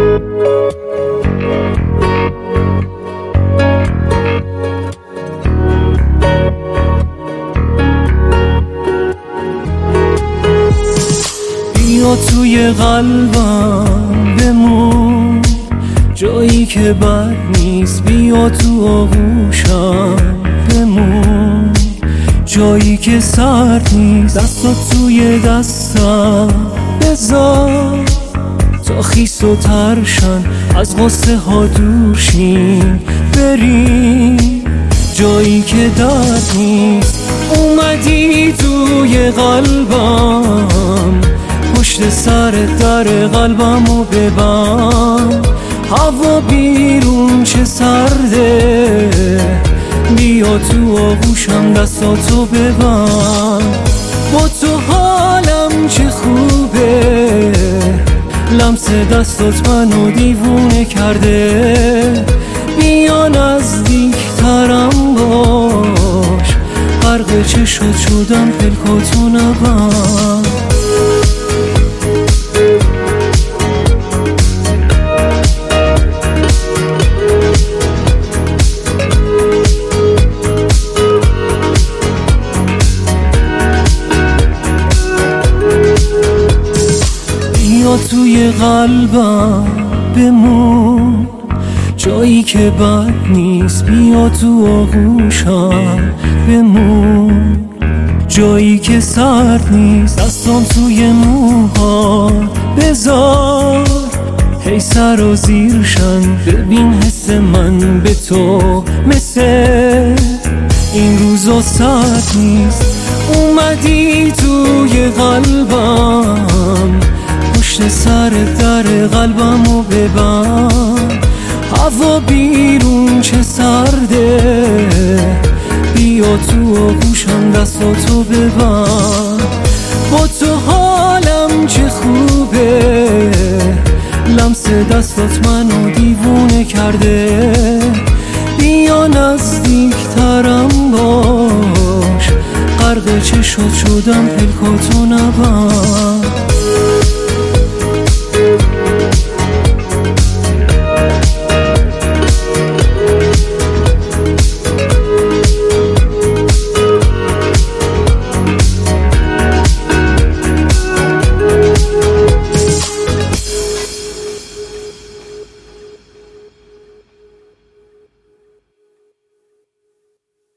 بیا توی قلبم بمون، جایی که بد نیست. بیا تو آغوشم بمون، جایی که سرد نیست. دستات توی دستم بذار تا خیس و ترشن، از غصه ها دور شیم بریم جایی که درد نیست. اومدی توی قلبم، پشت سر در قلبمو ببند. هوا بیرون چه سرده، بیا تو آغوشم دستاتو ببند. با تو حالم چه خوبه، لمس دستات منو دیوونه کرده. بیا نزدیکترم باش، غرق چشات شدم پلکاتو نبند. بیا توی قلبم بمون، جایی که بد نیست. بیا تو آغوشم بمون، جایی که سرد نیست. دستام توی موها بذار، هی سر و زیرشن. ببین حس من به تو مثل این روزا سرد نیست. اومدی توی قلبم، پشت سر در قلبمو ببند. هوا بیرون چه سرده، بیا تو آغوشم دستاتو ببند. با تو حالم چه خوبه، لمس دستات منو دیوونه کرده. بیا نزدیکترم باش، غرق چشات شدم پلکاتو نبند.